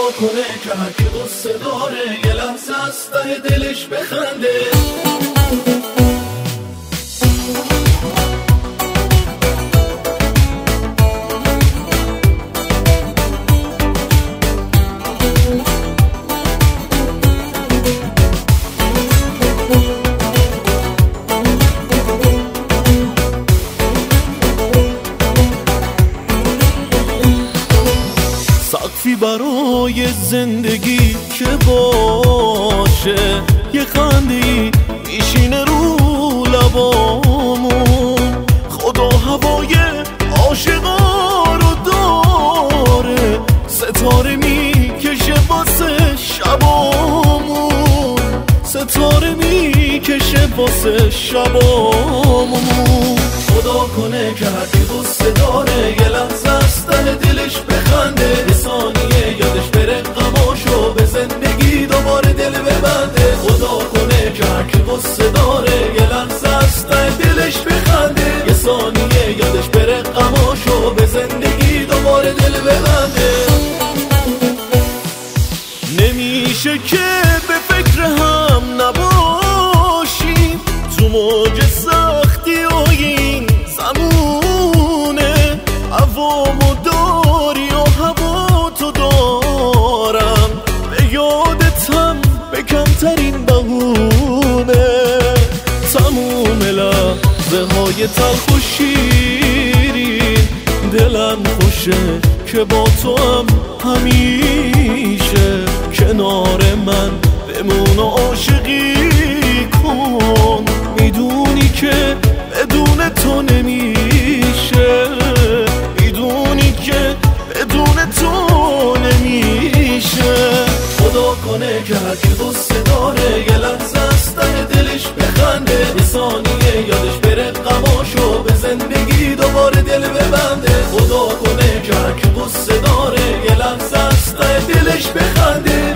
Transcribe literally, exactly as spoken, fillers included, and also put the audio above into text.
کنه که هرکی قصه داره یه لحظه از ته دلش بخنده. سقفی برای زندگی که باشه، یه خنده‌ای میشینه رو لبامون. خدا هوای عاشقا رو داره، ستاره میکشه واسه شبامون، ستاره میکشه واسه شبامون. خدا کنه که هرکی قصه داره یه لحظه از ته دلش بخنده. یه ثانیه یادش بره غماشو به زندگی دوباره دل ببنده. خدا کنه که هرکی قصه داره یه لحظه از ته دلش بخنده. یه ثانیه یادش بره غماشو به زندگی دوباره دل ببنده. نمیشه که به فکر هم نباشیم تو موج سختی و این زمونه. هوامو داری و هوا تو دارم، به یادتم به کمترین بهونه. تموم لحظه های تلخ و شیرین دلم خوشه که با تو هم همیشه کنار من بمون و عاشقی کن. میدونی که بدون تو نمیشه، میدونی که بدون تو نمیشه. خدا کنه که هرکی قصه داره یه لحظه از ته دلش بخنده. یه ثانیه یادش بره غماشو به زندگی دوباره دل ببنده. خدا کنه که هرکی قصه داره یه لحظه از ته دلش بخنده.